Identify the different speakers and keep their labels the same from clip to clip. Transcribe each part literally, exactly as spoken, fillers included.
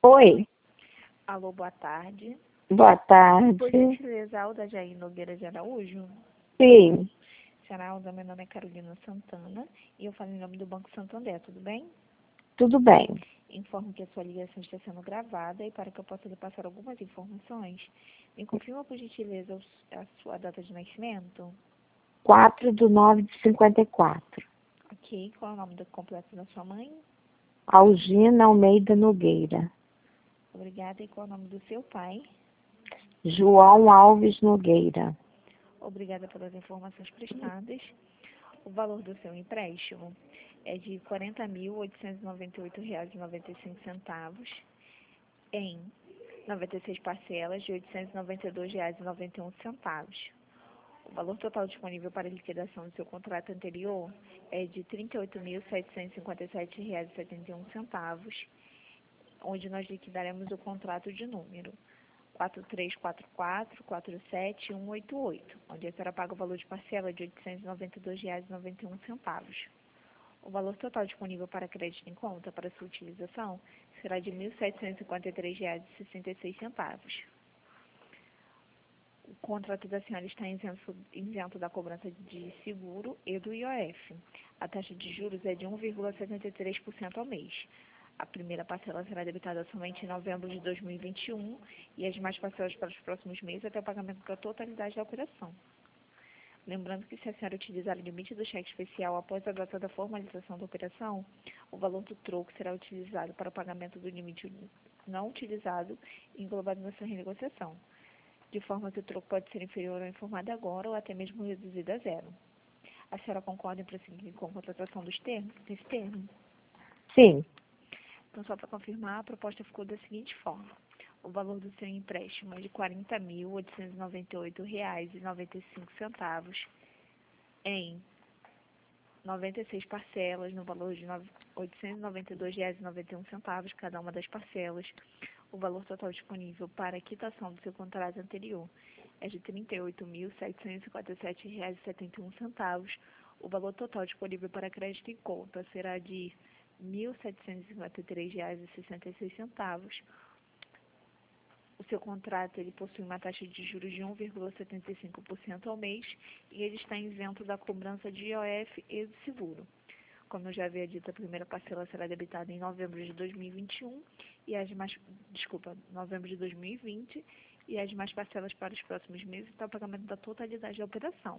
Speaker 1: Oi,
Speaker 2: Alô, boa tarde.
Speaker 1: boa tarde.
Speaker 2: Por gentileza, Alda Jair Nogueira de Araújo.
Speaker 1: Sim,
Speaker 2: Senhora Alda, meu nome é Carolina Santana e eu falo em nome do Banco Santander, tudo bem?
Speaker 1: tudo bem.
Speaker 2: Informo que a sua ligação está sendo gravada e para que eu possa lhe passar algumas informações, me confirma por gentileza os- a sua data de nascimento?
Speaker 1: quatro de nove de cinquenta e quatro.
Speaker 2: Ok, qual é o nome do completo da sua mãe?
Speaker 1: Algina Almeida Nogueira.
Speaker 2: Obrigada, e qual é o nome do seu pai?
Speaker 1: João Alves Nogueira.
Speaker 2: Obrigada pelas informações prestadas. O valor do seu empréstimo é de quarenta mil oitocentos e noventa e oito reais e noventa e cinco centavos em noventa e seis parcelas de oitocentos e noventa e dois reais e noventa e um centavos. O valor total disponível para liquidação do seu contrato anterior é de trinta e oito mil setecentos e cinquenta e sete reais e setenta e um centavos, onde nós liquidaremos o contrato de número quatro três quatro quatro, quatro sete um oito oito, onde a senhora paga o valor de parcela de oitocentos e noventa e dois reais e noventa e um centavos. O valor total disponível para crédito em conta para sua utilização será de mil setecentos e cinquenta e três reais e sessenta e seis centavos. O contrato da senhora está isento, isento da cobrança de seguro e do I O F. A taxa de juros é de um vírgula setenta e três por cento ao mês. A primeira parcela será debitada somente em novembro de dois mil e vinte e um e as demais parcelas para os próximos meses até o pagamento da totalidade da operação. Lembrando que se a senhora utilizar o limite do cheque especial após a data da formalização da operação, o valor do troco será utilizado para o pagamento do limite não utilizado e englobado na sua renegociação, de forma que o troco pode ser inferior ao informado agora ou até mesmo reduzido a zero. A senhora concorda em prosseguir com a contratação dos termos, desse termo?
Speaker 1: Sim,
Speaker 2: Então, só para confirmar, a proposta ficou da seguinte forma. O valor do seu empréstimo é de quarenta mil oitocentos e noventa e oito reais e noventa e cinco centavos em noventa e seis parcelas no valor de oitocentos e noventa e dois reais e noventa e um centavos cada uma das parcelas. O valor total disponível para a quitação do seu contrato anterior é de trinta e oito mil setecentos e cinquenta e sete reais e setenta e um centavos. O valor total disponível para crédito em conta será de mil setecentos e cinquenta e três reais e sessenta e seis centavos. O seu contrato ele possui uma taxa de juros de um vírgula setenta e cinco por cento ao mês e ele está isento da cobrança de I O F e de seguro. Como eu já havia dito, a primeira parcela será debitada em novembro de dois mil e vinte e um e as demais, desculpa, novembro de dois mil e vinte e as demais parcelas para os próximos meses até o pagamento da totalidade da operação.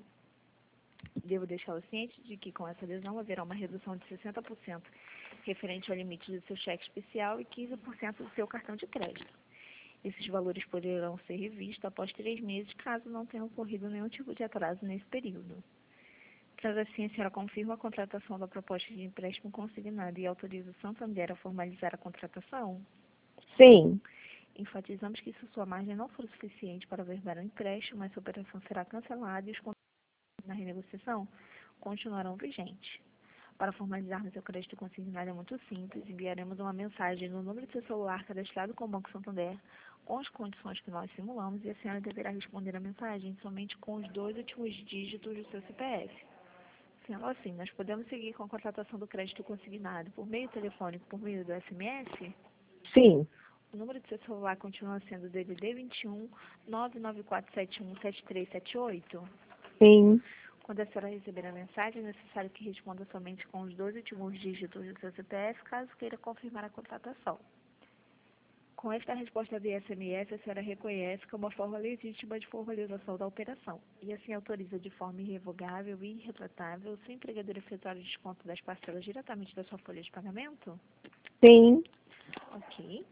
Speaker 2: Devo deixá-lo ciente de que com essa adesão haverá uma redução de sessenta por cento referente ao limite do seu cheque especial e quinze por cento do seu cartão de crédito. Esses valores poderão ser revistos após três meses, caso não tenha ocorrido nenhum tipo de atraso nesse período. Sendo assim, a senhora confirma a contratação da proposta de empréstimo consignado e autoriza o Santander a formalizar a contratação?
Speaker 1: sim,
Speaker 2: Enfatizamos que se sua margem não for suficiente para averbar o empréstimo, essa operação será cancelada e os contratos na renegociação continuarão vigentes. Para formalizarmos seu crédito consignado é muito simples, enviaremos uma mensagem no número de seu celular cadastrado com o Banco Santander, com as condições que nós simulamos, e a senhora deverá responder a mensagem somente com os dois últimos dígitos do seu C P F. Sendo assim, nós podemos seguir com a contratação do crédito consignado por meio telefônico, por meio do S M S?
Speaker 1: sim,
Speaker 2: O número de seu celular continua sendo D D D vinte e um, nove nove quatro sete um, sete três sete oito?
Speaker 1: sim.
Speaker 2: Quando a senhora receber a mensagem, é necessário que responda somente com os dois últimos dígitos do seu C P F, caso queira confirmar a contratação. Com esta resposta via S M S, a senhora reconhece que é uma forma legítima de formalização da operação e assim autoriza de forma irrevogável e irretratável o seu empregador efetuar o desconto das parcelas diretamente da sua folha de pagamento?
Speaker 1: Sim,
Speaker 2: Ok.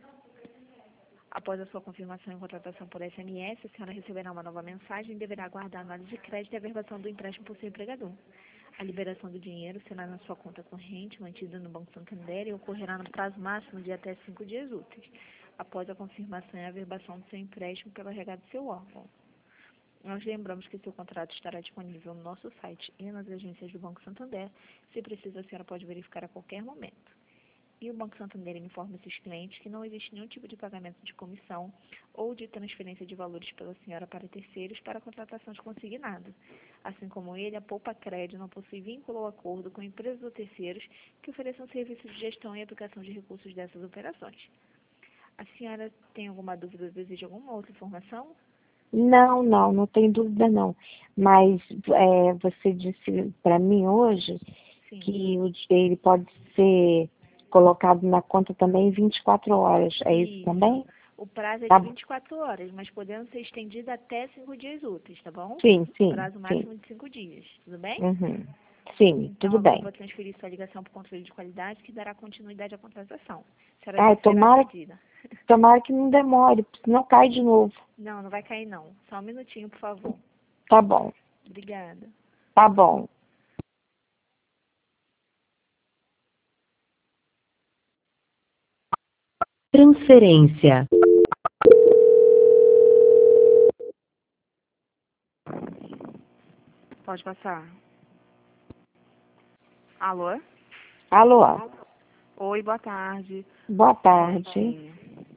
Speaker 2: Após a sua confirmação em contratação por S M S, a senhora receberá uma nova mensagem e deverá aguardar a análise de crédito e a averbação do empréstimo por seu empregador. A liberação do dinheiro será na sua conta corrente, mantida no Banco Santander, e ocorrerá no prazo máximo de até cinco dias úteis, após a confirmação e a averbação do seu empréstimo pelo R H do seu órgão. Nós lembramos que seu contrato estará disponível no nosso site e nas agências do Banco Santander. Se precisa, a senhora pode verificar a qualquer momento. E o Banco Santander informa esses clientes que não existe nenhum tipo de pagamento de comissão ou de transferência de valores pela senhora para terceiros para a contratação de consignado. Assim como ele, a Poupa Crédito não possui vínculo ou acordo com empresas ou terceiros que ofereçam serviços de gestão e aplicação de recursos dessas operações. A senhora tem alguma dúvida, deseja alguma outra informação?
Speaker 1: Não, não, não tem dúvida não. Mas é, você disse para mim hoje
Speaker 2: Sim.
Speaker 1: que o, di- ele pode ser colocado na conta também em vinte e quatro horas. É isso
Speaker 2: Isso.
Speaker 1: também?
Speaker 2: O prazo é de
Speaker 1: Tá,
Speaker 2: vinte e quatro horas, mas podendo ser estendido até cinco dias úteis, tá bom?
Speaker 1: sim, sim,
Speaker 2: Prazo
Speaker 1: sim.
Speaker 2: máximo de cinco dias, tudo bem?
Speaker 1: Uhum. Sim,
Speaker 2: Então,
Speaker 1: tudo
Speaker 2: agora eu
Speaker 1: bem.
Speaker 2: vou transferir sua ligação para o controle de qualidade, que dará continuidade à contratação. A senhora
Speaker 1: Ai,
Speaker 2: já será
Speaker 1: tomara,
Speaker 2: atendida.
Speaker 1: tomara que não demore, senão cai de novo.
Speaker 2: Não, não vai cair não. Só um minutinho, por favor.
Speaker 1: Tá bom,
Speaker 2: Obrigada.
Speaker 1: tá bom.
Speaker 3: Transferência.
Speaker 2: Pode passar. Alô?
Speaker 1: Alô,
Speaker 2: Oi, boa tarde.
Speaker 1: boa tarde.
Speaker 2: Sim.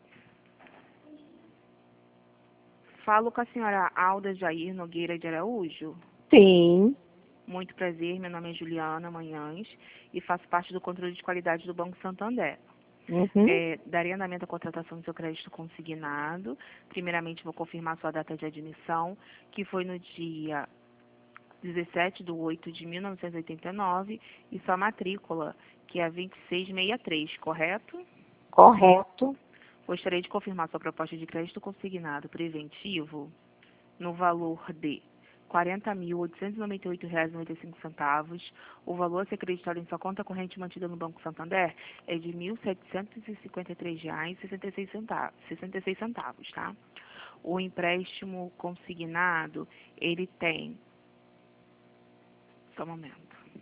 Speaker 2: Falo com a senhora Alda Jair Nogueira de Araújo.
Speaker 1: Sim,
Speaker 2: Muito prazer, meu nome é Juliana Manhães e faço parte do controle de qualidade do Banco Santander.
Speaker 1: uhum.
Speaker 2: É, darei andamento à contratação do seu crédito consignado. Primeiramente, vou confirmar sua data de admissão, que foi no dia dezessete de oito de mil novecentos e oitenta e nove, e sua matrícula, que é a vinte e seis sessenta e três, correto?
Speaker 1: Correto.
Speaker 2: Gostaria de confirmar sua proposta de crédito consignado preventivo no valor de quarenta mil oitocentos e noventa e oito reais e noventa e cinco centavos. O valor a ser acreditado em sua conta corrente mantida no Banco Santander é de mil setecentos e cinquenta e três reais e sessenta e seis centavos, sessenta e seis centavos, tá? O empréstimo consignado, ele tem, só um momento,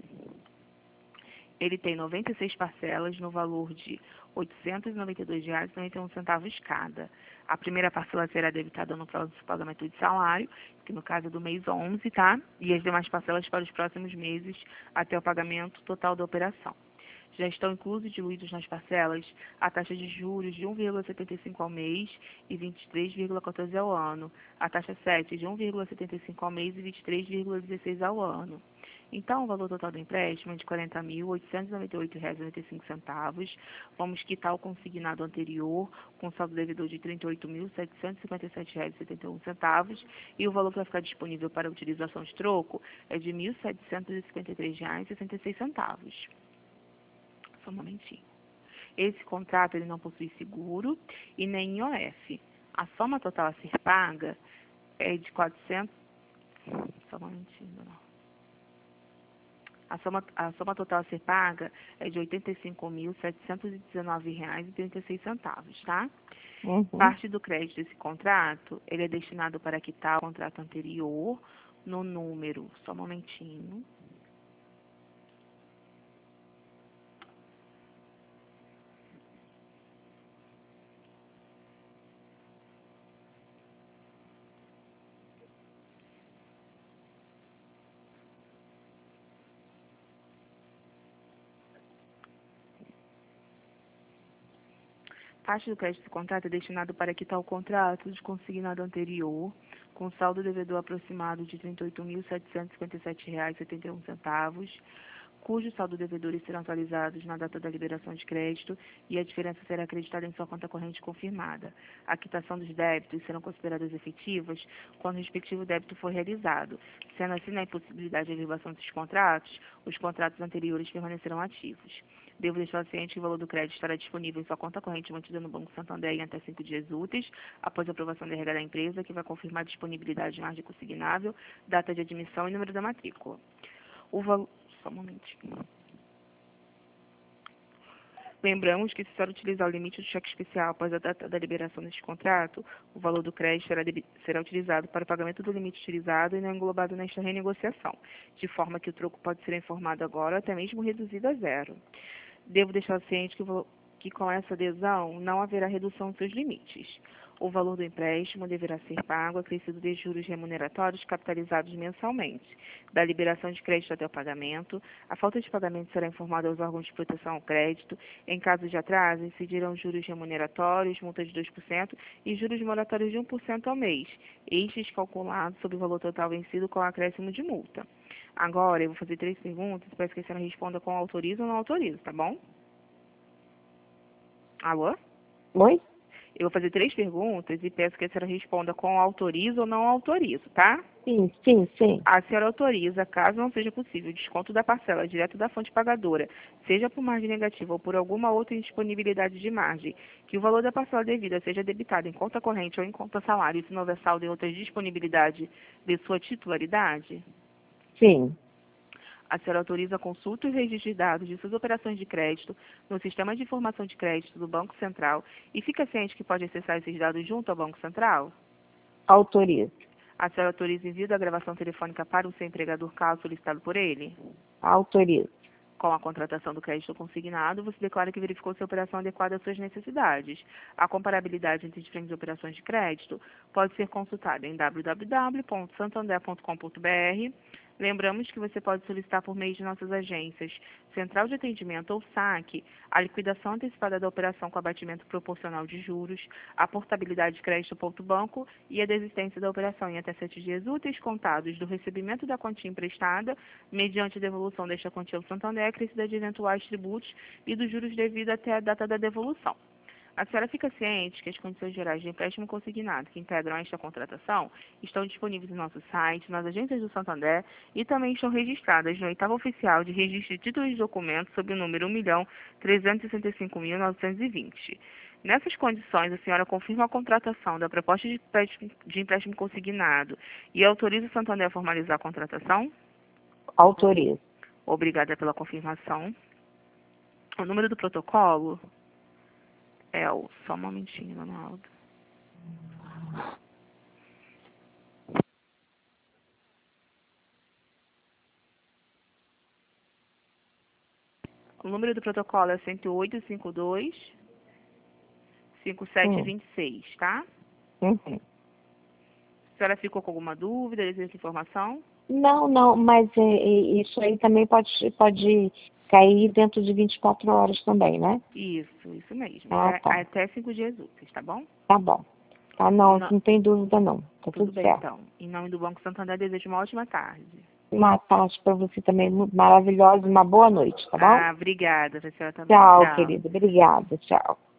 Speaker 2: ele tem noventa e seis parcelas no valor de oitocentos e noventa e dois reais e noventa e um centavos cada. A primeira parcela será debitada no próximo pagamento de salário, que no caso é do mês onze, tá? E as demais parcelas para os próximos meses até o pagamento total da operação. Já estão inclusos e diluídos nas parcelas a taxa de juros de um vírgula setenta e cinco ao mês e vinte e três vírgula quatorze ao ano, a taxa sete de um vírgula setenta e cinco ao mês e vinte e três vírgula dezesseis ao ano. Então, o valor total do empréstimo é de quarenta mil oitocentos e noventa e oito reais e noventa e cinco centavos. Vamos quitar o consignado anterior, com saldo devedor de trinta e oito mil setecentos e cinquenta e sete reais e setenta e um centavos. E o valor que vai ficar disponível para utilização de troco é de mil setecentos e cinquenta e três reais e sessenta e seis centavos. Só um momentinho. Esse contrato ele não possui seguro e nem I O F. A soma total a ser paga é de quatrocentos... Só um momentinho, não. A soma, a soma total a ser paga é de oitenta e cinco mil setecentos e dezenove reais e trinta e seis centavos, tá?
Speaker 1: Uhum.
Speaker 2: Parte do crédito desse contrato, ele é destinado para quitar o contrato anterior no número, só um momentinho. Parte do crédito do contrato é destinado para quitar o contrato de consignado anterior, com saldo devedor aproximado de trinta e oito mil setecentos e cinquenta e sete reais e setenta e um centavos, cujo saldo devedores serão atualizados na data da liberação de crédito e a diferença será acreditada em sua conta corrente confirmada. A quitação dos débitos serão consideradas efetivas quando o respectivo débito for realizado. Sendo assim, na impossibilidade de averbação dos contratos, os contratos anteriores permanecerão ativos. Devo deixar ciente que o valor do crédito estará disponível em sua conta corrente mantida no Banco Santander em até cinco dias úteis, após a aprovação da R H da empresa, que vai confirmar a disponibilidade de margem consignável, data de admissão e número da matrícula. O valor... Só um momentinho. Lembramos que, se for utilizar o limite do cheque especial após a data da liberação deste contrato, o valor do crédito será, será utilizado para o pagamento do limite utilizado e não englobado nesta renegociação, de forma que o troco pode ser informado agora, até mesmo reduzido a zero. Devo deixar ciente que, que com essa adesão não haverá redução dos seus limites. O valor do empréstimo deverá ser pago acrescido de juros remuneratórios capitalizados mensalmente, da liberação de crédito até o pagamento. A falta de pagamento será informada aos órgãos de proteção ao crédito. Em caso de atraso, incidirão juros remuneratórios, multa de dois por cento e juros moratórios de um por cento ao mês, estes calculados sobre o valor total vencido com acréscimo de multa. Agora, eu vou fazer três perguntas e peço que a senhora responda com autorizo ou não autorizo, tá bom? Alô?
Speaker 1: Oi?
Speaker 2: Eu vou fazer três perguntas e peço que a senhora responda com autorizo ou não autorizo, tá?
Speaker 1: Sim, sim, sim.
Speaker 2: A senhora autoriza, caso não seja possível, o desconto da parcela direto da fonte pagadora, seja por margem negativa ou por alguma outra indisponibilidade de margem, que o valor da parcela devida seja debitado em conta corrente ou em conta salário, se não houver saldo em outras disponibilidade de sua titularidade?
Speaker 1: Sim.
Speaker 2: A senhora autoriza a consulta e o registro de dados de suas operações de crédito no Sistema de Informação de Crédito do Banco Central e fica ciente que pode acessar esses dados junto ao Banco Central?
Speaker 1: Autorizo.
Speaker 2: A senhora autoriza o envio da gravação telefônica para o seu empregador caso solicitado por ele?
Speaker 1: Autorizo.
Speaker 2: Com a contratação do crédito consignado, você declara que verificou se a operação adequada às suas necessidades. A comparabilidade entre diferentes operações de crédito pode ser consultada em w w w ponto santander ponto com ponto b r. Lembramos que você pode solicitar por meio de nossas agências, Central de Atendimento ou saque, a liquidação antecipada da operação com abatimento proporcional de juros, a portabilidade de crédito ponto banco e a desistência da operação em até sete dias úteis contados do recebimento da quantia emprestada, mediante devolução desta quantia ao Santander, acrescida de eventuais tributos e dos juros devidos até a data da devolução. A senhora fica ciente que as condições gerais de empréstimo consignado que integram esta contratação estão disponíveis no nosso site, nas agências do Santander e também estão registradas no oitavo oficial de registro de títulos de documentos sob o número um milhão trezentos e sessenta e cinco mil novecentos e vinte. Nessas condições, a senhora confirma a contratação da proposta de empréstimo, de empréstimo consignado e autoriza o Santander a formalizar a contratação?
Speaker 1: Autorizo.
Speaker 2: Obrigada pela confirmação. O número do protocolo é o... Só um momentinho, Ronaldo. O número do protocolo é cento e oito, cinquenta e dois, cinquenta e sete, vinte e seis, tá?
Speaker 1: Uhum.
Speaker 2: A senhora ficou com alguma dúvida, deseja informação?
Speaker 1: Não, não, mas é, é, isso aí também pode, pode cair dentro de vinte e quatro horas também, né?
Speaker 2: Isso, isso mesmo.
Speaker 1: Ah,
Speaker 2: É,
Speaker 1: tá.
Speaker 2: até cinco dias úteis, tá bom?
Speaker 1: Tá bom. Tá, não,
Speaker 2: Não-
Speaker 1: não tem dúvida não. Tá
Speaker 2: Tudo
Speaker 1: tudo
Speaker 2: bem,
Speaker 1: certo.
Speaker 2: então. Em nome do Banco Santander, desejo uma ótima tarde.
Speaker 1: Uma tarde para você também muito maravilhosa, uma boa noite, tá bom?
Speaker 2: Ah, obrigada, a senhora também.
Speaker 1: Tchau,
Speaker 2: Tchau.
Speaker 1: querida. Obrigada. Tchau.